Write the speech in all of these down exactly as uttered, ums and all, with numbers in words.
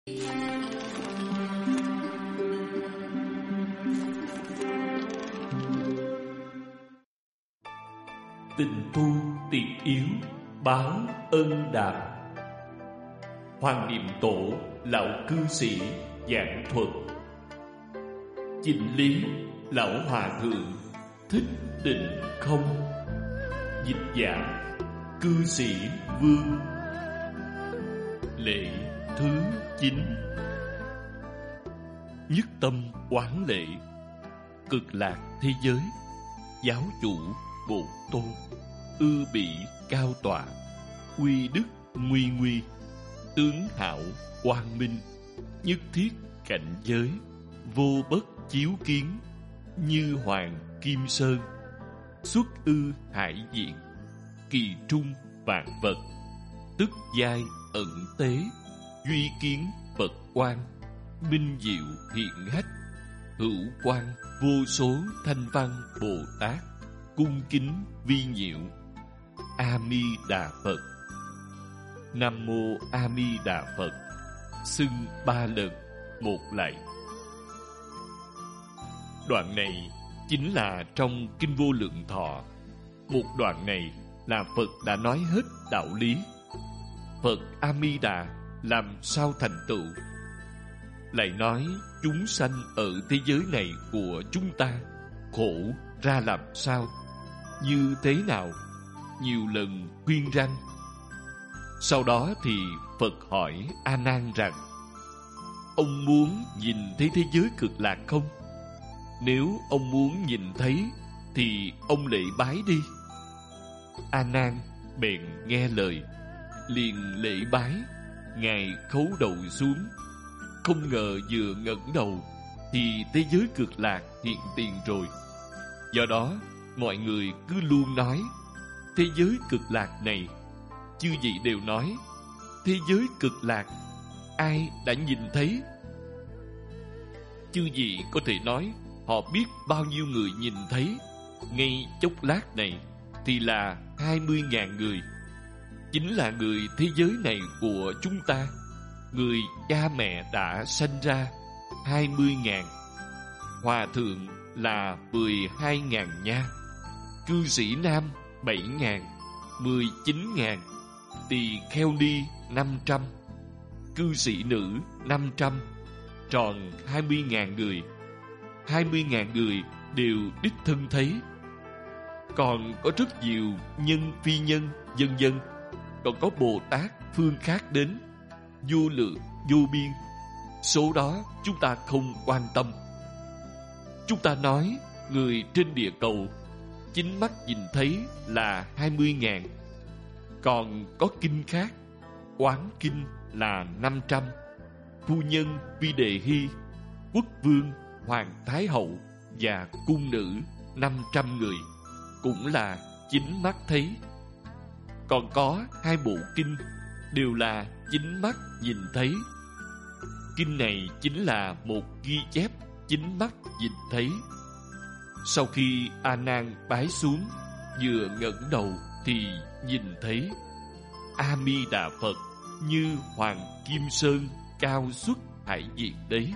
Tình tu tiệt yếu, báo ân đàm. Hoàng Niệm Tổ, lão cư sĩ giảng thuật. Chỉnh lý lão hòa thượng Thích Định Không. Dịch giả cư sĩ Vương. Lễ thứ chín. Nhất tâm quán lễ. Cực lạc thế giới, giáo chủ Bổn Tôn, ư bỉ cao tọa, uy đức nguy nguy, tướng hảo quang minh, nhất thiết cảnh giới, vô bất chiếu kiến, như hoàng kim sơn, xuất ư hải diện, kỳ trung vạn vật, tức giai ẩn tế, duy kiến Phật quan, minh diệu hiện hách, hữu quan vô số thanh văn Bồ Tát, cung kính vi nhiệu. A Di Đà Phật. Nam mô A Di Đà Phật. Xưng ba lần, một lạy. Đoạn này chính là trong Kinh Vô Lượng Thọ. Một đoạn này là Phật đã nói hết đạo lý. Phật A Di Đà làm sao thành tựu? Lại nói chúng sanh ở thế giới này của chúng ta khổ ra làm sao, như thế nào, nhiều lần khuyên răn. Sau đó thì Phật hỏi A Nan rằng: ông muốn nhìn thấy thế giới cực lạc không? Nếu ông muốn nhìn thấy thì ông lễ bái đi. A Nan bèn nghe lời, liền lễ bái. Ngài khấu đầu xuống, không ngờ vừa ngẩng đầu thì thế giới cực lạc hiện tiền rồi. Do đó mọi người cứ luôn nói thế giới cực lạc này. Chư vị đều nói thế giới cực lạc ai đã nhìn thấy? Chư vị có thể nói họ biết bao nhiêu người nhìn thấy. Ngay chốc lát này thì là hai mươi ngàn người, chính là người thế giới này của chúng ta. Người cha mẹ đã sanh ra hai mươi ngàn, hòa thượng là mười hai ngàn nha, cư sĩ nam bảy ngàn, mười chín ngàn, tỳ kheo ni năm trăm, cư sĩ nữ năm trăm, tròn hai mươi ngàn người. Hai mươi ngàn người đều đích thân thấy. Còn có rất nhiều nhân phi nhân, vân vân. Còn có Bồ Tát phương khác đến, vô lượng vô biên. Số đó chúng ta không quan tâm. Chúng ta nói người trên địa cầu chính mắt nhìn thấy là hai mươi ngàn. Còn có kinh khác, Quán kinh là năm trăm, phu nhân Vi Đề Hy, quốc vương, hoàng thái hậu và cung nữ năm trăm người, cũng là chính mắt thấy. Còn có hai bộ kinh đều là chính mắt nhìn thấy. Kinh này chính là một ghi chép chính mắt nhìn thấy. Sau khi A Nan bái xuống, vừa ngẩng đầu thì nhìn thấy A Di Đà Phật như hoàng kim sơn cao xuất hải diện đấy.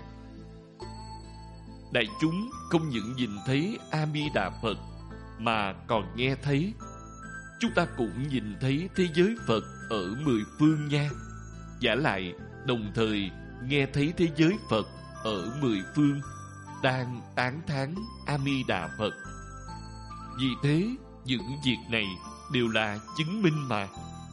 Đại chúng không những nhìn thấy A Di Đà Phật mà còn nghe thấy. Chúng ta cũng nhìn thấy thế giới Phật ở mười phương nha. Giả lại đồng thời nghe thấy thế giới Phật ở mười phương đang tán thán A Di Đà Phật. Vì thế những việc này đều là chứng minh mà.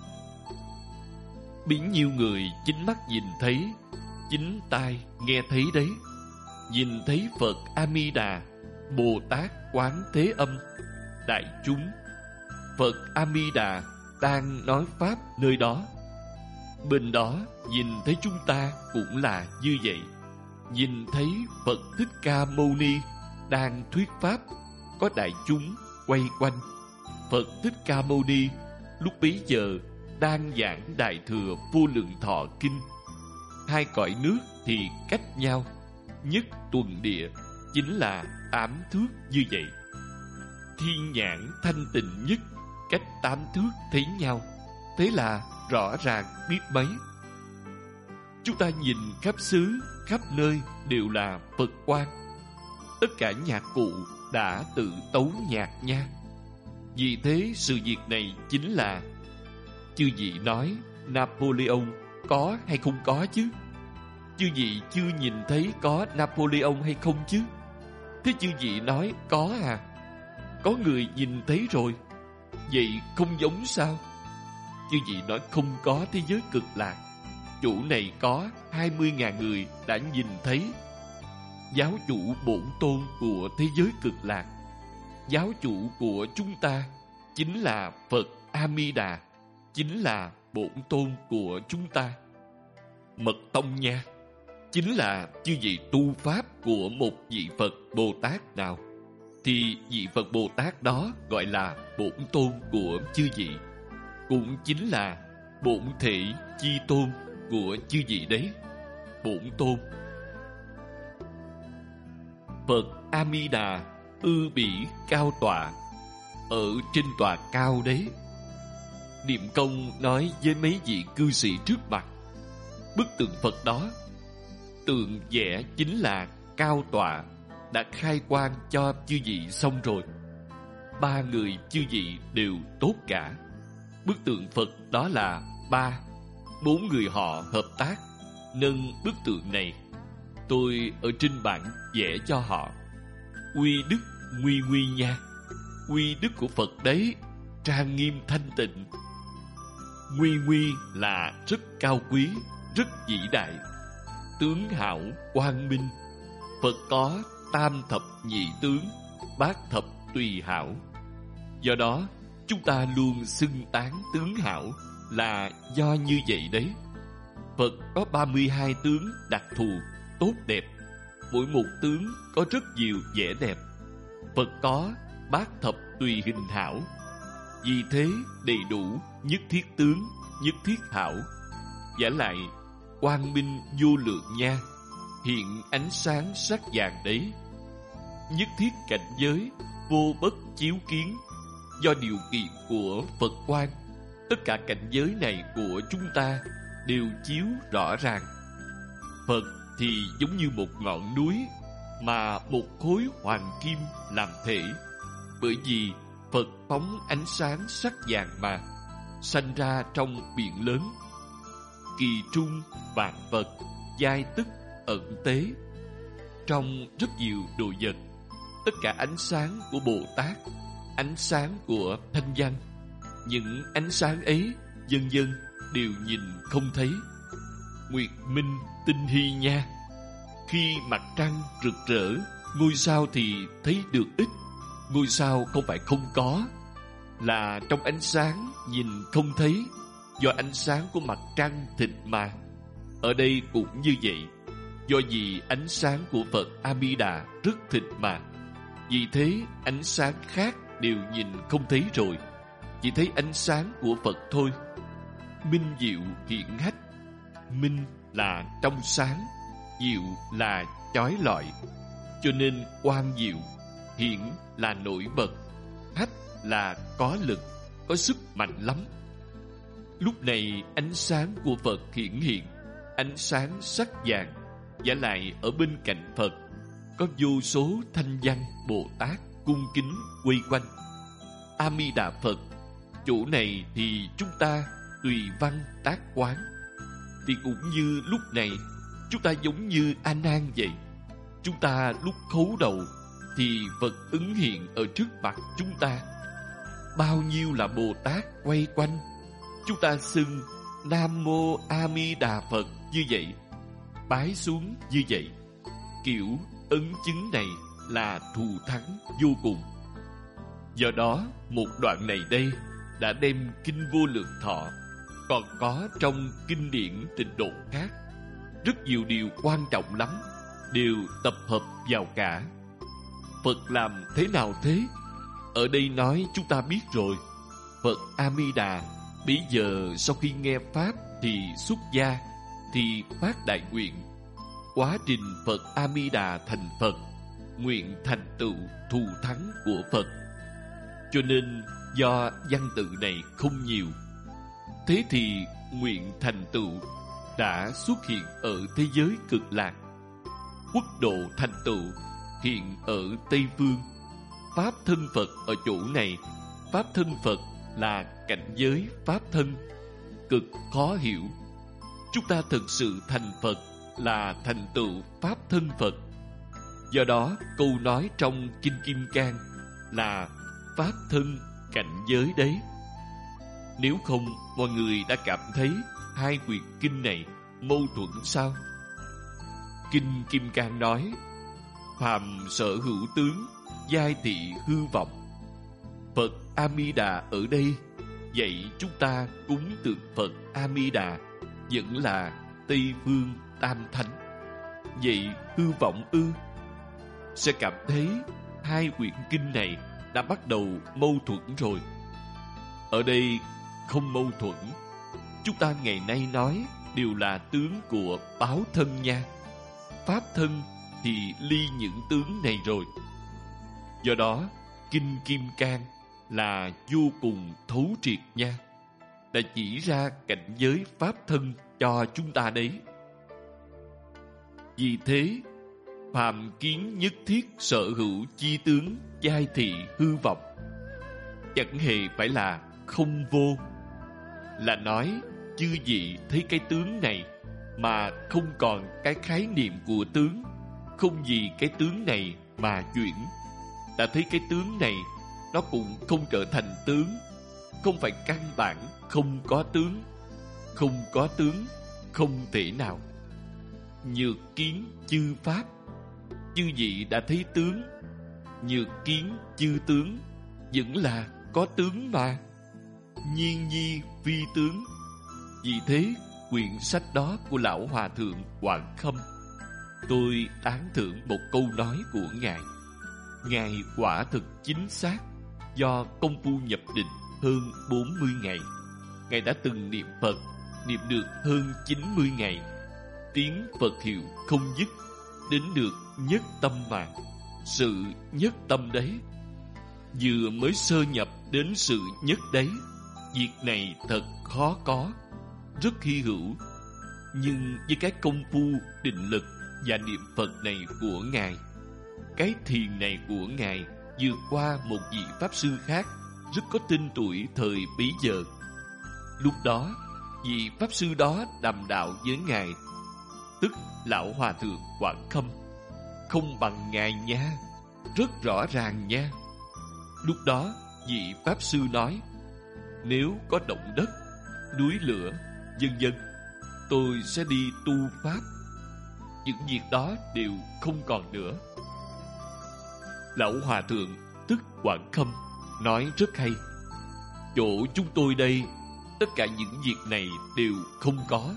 Bấy nhiêu người chính mắt nhìn thấy, chính tai nghe thấy đấy. Nhìn thấy Phật A Di Đà, Bồ Tát Quán Thế Âm, đại chúng. Phật A Di Đà đang nói pháp nơi đó. Bên đó nhìn thấy chúng ta cũng là như vậy. Nhìn thấy Phật Thích Ca Mâu Ni đang thuyết pháp, có đại chúng quay quanh. Phật Thích Ca Mâu Ni lúc bấy giờ đang giảng Đại Thừa Vô Lượng Thọ Kinh. Hai cõi nước thì cách nhau nhất tuần địa, chính là tám thước như vậy. Thiên nhãn thanh tịnh nhất, cách tám thước thấy nhau, thế là rõ ràng biết mấy. Chúng ta nhìn khắp xứ, khắp nơi đều là Phật quang. Tất cả nhạc cụ đã tự tấu nhạc nha. Vì thế sự việc này chính là, chư vị nói Napoleon có hay không có chứ? Chư vị chưa nhìn thấy có Napoleon hay không chứ? Thế chư vị nói có à? Có người nhìn thấy rồi. Vậy không giống sao? Chư vị nói không có thế giới cực lạc. Chỗ này có hai mươi nghìn người đã nhìn thấy. Giáo chủ bổn tôn của thế giới cực lạc, giáo chủ của chúng ta chính là Phật A-mi-đà, chính là bổn tôn của chúng ta. Mật tông nha, chính là chư vị tu pháp của một vị Phật Bồ Tát nào, thì vị Phật Bồ Tát đó gọi là bổn tôn của chư vị, cũng chính là bổn thể chi tôn của chư vị đấy. Bổn tôn Phật A-mi-đà ư bỉ cao tọa, ở trên tòa cao đấy. Niệm Công nói với mấy vị cư sĩ trước mặt, bức tượng Phật đó, tượng vẽ chính là cao tọa, đã khai quang cho chư vị xong rồi. Ba người chư vị đều tốt cả. Bức tượng Phật đó là ba, bốn người họ hợp tác nâng bức tượng này. Tôi ở trên bảng vẽ cho họ. Uy đức nguy nguy nha. Uy đức của Phật đấy, trang nghiêm thanh tịnh. Nguy nguy là rất cao quý, rất vĩ đại. Tướng hảo quang minh. Phật có tam thập nhị tướng, bát thập tùy hảo. Do đó chúng ta luôn xưng tán tướng hảo là do như vậy đấy. Phật có ba mươi hai tướng đặc thù, tốt đẹp. Mỗi một tướng có rất nhiều vẻ đẹp. Phật có bát thập tùy hình hảo. Vì thế đầy đủ nhất thiết tướng, nhất thiết hảo. Vả lại quang minh vô lượng nha, hiện ánh sáng sắc vàng đấy. Nhất thiết cảnh giới vô bất chiếu kiến. Do điều kiện của Phật quang, tất cả cảnh giới này của chúng ta đều chiếu rõ ràng. Phật thì giống như một ngọn núi, mà một khối hoàng kim làm thể. Bởi vì Phật phóng ánh sáng sắc vàng mà, sanh ra trong biển lớn. Kỳ trung vạn vật, giai tức ẩn tế. Trong rất nhiều đồ vật, tất cả ánh sáng của Bồ Tát, ánh sáng của Thanh Văn, những ánh sáng ấy dần dần đều nhìn không thấy. Nguyệt minh tinh hy nha. Khi mặt trăng rực rỡ, ngôi sao thì thấy được ít. Ngôi sao không phải không có, là trong ánh sáng nhìn không thấy, do ánh sáng của mặt trăng thịnh mà. Ở đây cũng như vậy, do vì ánh sáng của Phật A-mi-đà rất thịnh mà. Vì thế ánh sáng khác đều nhìn không thấy rồi, chỉ thấy ánh sáng của Phật thôi. Minh diệu hiển hách. Minh là trong sáng, diệu là chói lọi, cho nên quang diệu. Hiển là nổi bật, hách là có lực, có sức mạnh lắm. Lúc này ánh sáng của Phật hiển hiện, ánh sáng sắc vàng. Vả lại ở bên cạnh Phật có vô số thanh văn Bồ Tát cung kính quây quanh. A Di Đà Phật. Chỗ này thì chúng ta tùy văn tác quán, thì cũng như lúc này chúng ta giống như A Nan vậy. Chúng ta lúc khấu đầu thì Phật ứng hiện ở trước mặt chúng ta. Bao nhiêu là Bồ Tát quay quanh, chúng ta xưng Nam Mô A Di Đà Phật như vậy, bái xuống như vậy. Kiểu ấn chứng này là thù thắng vô cùng. Do đó một đoạn này đây đã đem Kinh Vô Lượng Thọ, còn có trong kinh điển Tịnh Độ khác rất nhiều điều quan trọng lắm, đều tập hợp vào cả. Phật làm thế nào thế? Ở đây nói chúng ta biết rồi. Phật A Di Đà bây giờ sau khi nghe pháp thì xuất gia, thì phát đại nguyện. Quá trình Phật A Di Đà thành Phật, nguyện thành tựu thù thắng của Phật. Cho nên do văn tự này không nhiều, thế thì nguyện thành tựu đã xuất hiện ở thế giới cực lạc. Quốc độ thành tựu hiện ở Tây Phương. Pháp thân Phật ở chỗ này. Pháp thân Phật là cảnh giới Pháp thân, cực khó hiểu. Chúng ta thực sự thành Phật là thành tựu Pháp thân Phật. Do đó, câu nói trong Kinh Kim Cang là Pháp thân cảnh giới đấy. Nếu không, mọi người đã cảm thấy hai quyển kinh này mâu thuẫn sao? Kinh Kim Cang nói: phàm sở hữu tướng, giai thị hư vọng. Phật A Di Đà ở đây dạy chúng ta cúng tượng Phật A Di Đà vẫn là Tây Phương Tam Thánh. Vậy hư vọng ư? Sẽ cảm thấy hai quyển kinh này đã bắt đầu mâu thuẫn rồi. Ở đây không mâu thuẫn. Chúng ta ngày nay nói đều là tướng của báo thân nha. Pháp thân thì ly những tướng này rồi. Do đó, Kinh Kim Cang là vô cùng thấu triệt nha, đã chỉ ra cảnh giới Pháp thân cho chúng ta đấy. Vì thế, phàm kiến nhất thiết sở hữu chi tướng, giai thị hư vọng. Chẳng hề phải là không vô, là nói chư vị thấy cái tướng này mà không còn cái khái niệm của tướng, không vì cái tướng này mà chuyển. Đã thấy cái tướng này nó cũng không trở thành tướng, không phải căn bản không có tướng. Không có tướng không thể nào. Nhược kiến chư pháp, chư vị đã thấy tướng. Nhược kiến chư tướng, vẫn là có tướng mà. Nhiên nhi phi tướng. Vì thế, quyển sách đó của Lão Hòa Thượng Quảng Khâm, tôi tán thưởng một câu nói của Ngài. Ngài quả thực chính xác. Do công phu nhập định hơn bốn mươi ngày, Ngài đã từng niệm Phật, niệm được hơn chín mươi ngày. Tiếng Phật hiệu không dứt, đến được nhất tâm mà. Sự nhất tâm đấy. Vừa mới sơ nhập đến sự nhất đấy. Việc này thật khó có, rất hy hữu. Nhưng với cái công phu định lực và niệm Phật này của Ngài, cái thiền này của Ngài vượt qua một vị Pháp Sư khác rất có tên tuổi thời bấy giờ. Lúc đó, vị Pháp Sư đó đàm đạo với Ngài, tức Lão Hòa Thượng Quảng Khâm, không bằng Ngài nha, rất rõ ràng nha. Lúc đó, vị Pháp Sư nói: nếu có động đất, núi lửa, vân vân, tôi sẽ đi tu Pháp. Những việc đó đều không còn nữa. Lão Hòa Thượng, tức Quảng Khâm, nói rất hay. Chỗ chúng tôi đây, tất cả những việc này đều không có.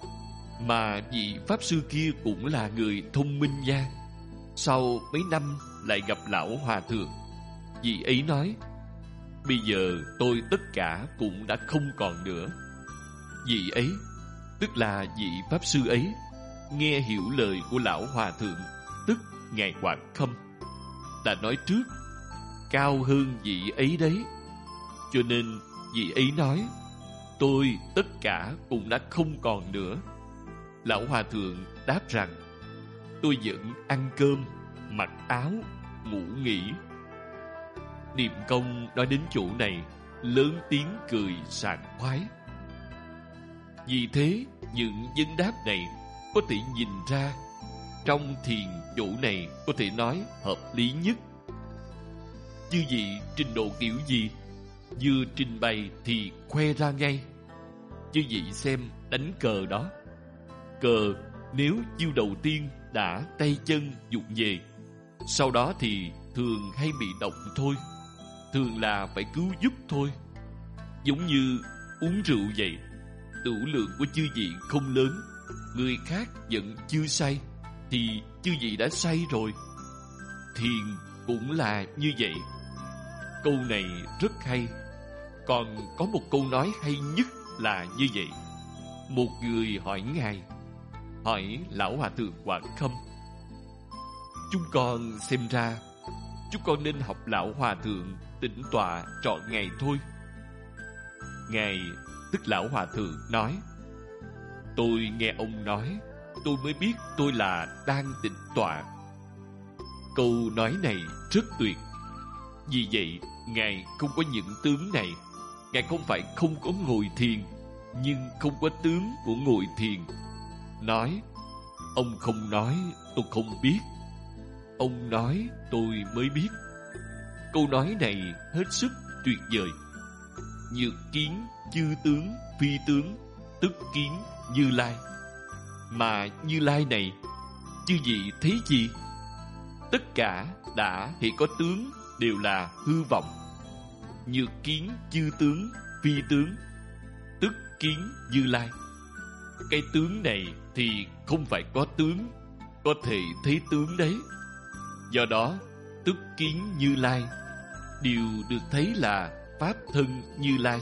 Mà vị Pháp Sư kia cũng là người thông minh nha. Sau mấy năm lại gặp Lão Hòa Thượng, vị ấy nói: bây giờ tôi tất cả cũng đã không còn nữa. Vị ấy, tức là vị Pháp Sư ấy, nghe hiểu lời của Lão Hòa Thượng, tức Ngài Quảng Khâm, đã nói trước cao hơn vị ấy đấy. Cho nên vị ấy nói: tôi tất cả cũng đã không còn nữa. Lão Hòa Thượng đáp rằng: tôi vẫn ăn cơm, mặc áo, ngủ nghỉ. Niệm Công nói đến chỗ này, lớn tiếng cười sảng khoái. Vì thế, những vấn đáp này có thể nhìn ra trong thiền chỗ này có thể nói hợp lý nhất. Chư vị trình độ kiểu gì, vừa trình bày thì khoe ra ngay. Chư vị xem đánh cờ đó. Cờ nếu chiêu đầu tiên đã tay chân vụng về, sau đó thì thường hay bị động thôi. Thường là phải cứu giúp thôi. Giống như uống rượu vậy, tửu lượng của chư vị không lớn, người khác vẫn chưa say thì chư vị đã say rồi. Thiền cũng là như vậy. Câu này rất hay. Còn có một câu nói hay nhất là như vậy. Một người hỏi Ngài, hỏi Lão Hòa Thượng Quảng Khâm: chúng con xem ra chúng con nên học Lão Hòa Thượng tĩnh tọa trọn ngày thôi. Ngài, tức Lão Hòa Thượng nói: Tôi nghe ông nói, tôi mới biết tôi là đang tĩnh tọa. Câu nói này rất tuyệt. Vì vậy, Ngài không có những tướng này. Ngài không phải không có ngồi thiền, nhưng không có tướng của ngồi thiền. Nói, ông không nói, tôi không biết. Ông nói, tôi mới biết. Câu nói này hết sức tuyệt vời. Nhược kiến chư tướng phi tướng, tức kiến Như Lai. Mà Như Lai này, chư vị thấy gì? Tất cả đã hiện có tướng đều là hư vọng. Nhược kiến chư tướng phi tướng, tức kiến Như Lai. Cái tướng này thì không phải có tướng, có thể thấy tướng đấy. Do đó, tức kiến Như Lai, điều được thấy là Pháp thân Như Lai.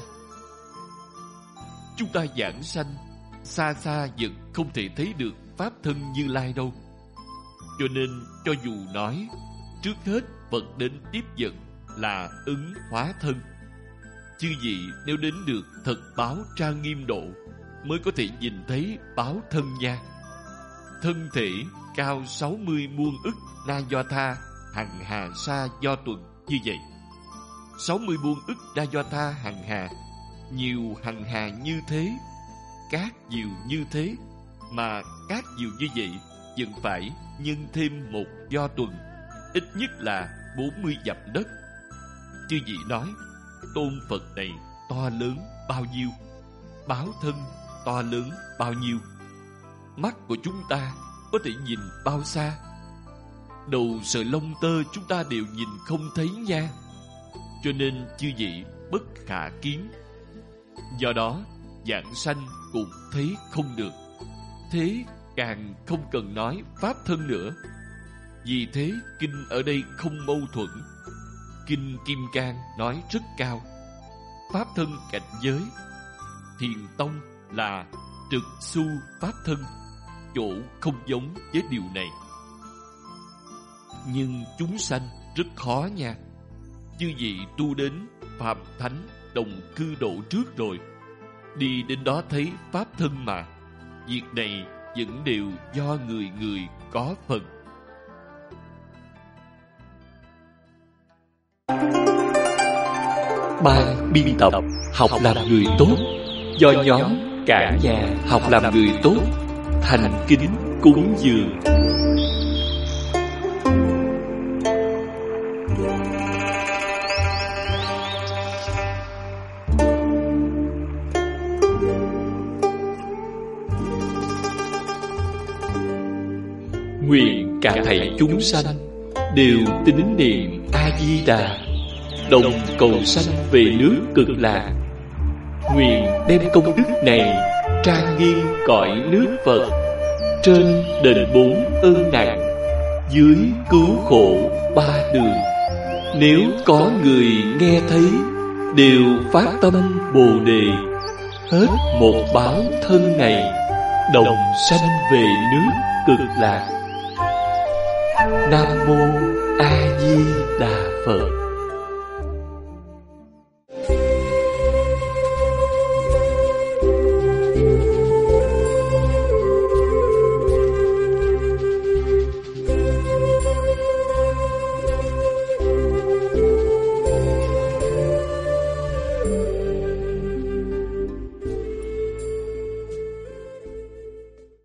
Chúng ta giảng sanh, xa xa vẫn không thể thấy được Pháp thân Như Lai đâu. Cho nên, cho dù nói, trước hết Phật đến tiếp dẫn là ứng hóa thân. Chư vị nếu đến được thật báo trang nghiêm độ, mới có thể nhìn thấy báo thân nha. Thân thể cao sáu mươi muôn ức na do tha, hằng hà sa do tuần như vậy. Sáu mươi muôn ức na do tha hằng hà, nhiều hằng hà như thế, cát nhiều như thế, mà cát nhiều như vậy vẫn phải nhân thêm một do tuần, ít nhất là bốn mươi dặm đất. Chư vị nói, tôn Phật này to lớn bao nhiêu, báo thân to lớn bao nhiêu. Mắt của chúng ta có thể nhìn bao xa, đầu sợi lông tơ chúng ta đều nhìn không thấy nha. Cho nên chư vị bất khả kiến. Do đó giảng sanh cũng thấy không được. Thế càng không cần nói pháp thân nữa. Vì thế kinh ở đây không mâu thuẫn. Kinh Kim Cang nói rất cao. Pháp thân cảnh giới, Thiền Tông là trực su pháp thân, chỗ không giống với điều này. Nhưng chúng sanh rất khó nha. Chư vị tu đến Phạm Thánh Đồng Cư Độ trước rồi, đi đến đó thấy pháp thân mà. Việc này vẫn đều do người người có phần. Ban biên tập Học làm người tốt do nhóm Cả Nhà Học làm người tốt thành kính cúng dường. Nguyện cả thảy chúng sanh đều tín niệm A Di Đà, đồng cầu sanh về nước Cực Lạc. Nguyện đem công đức này trang nghiêm cõi nước Phật, trên đền bốn ơn nặng, dưới cứu khổ ba đường. Nếu có người nghe thấy, đều phát tâm Bồ Đề, hết một báo thân này, đồng sanh về nước Cực Lạc. Nam mô A Di Đà Phật.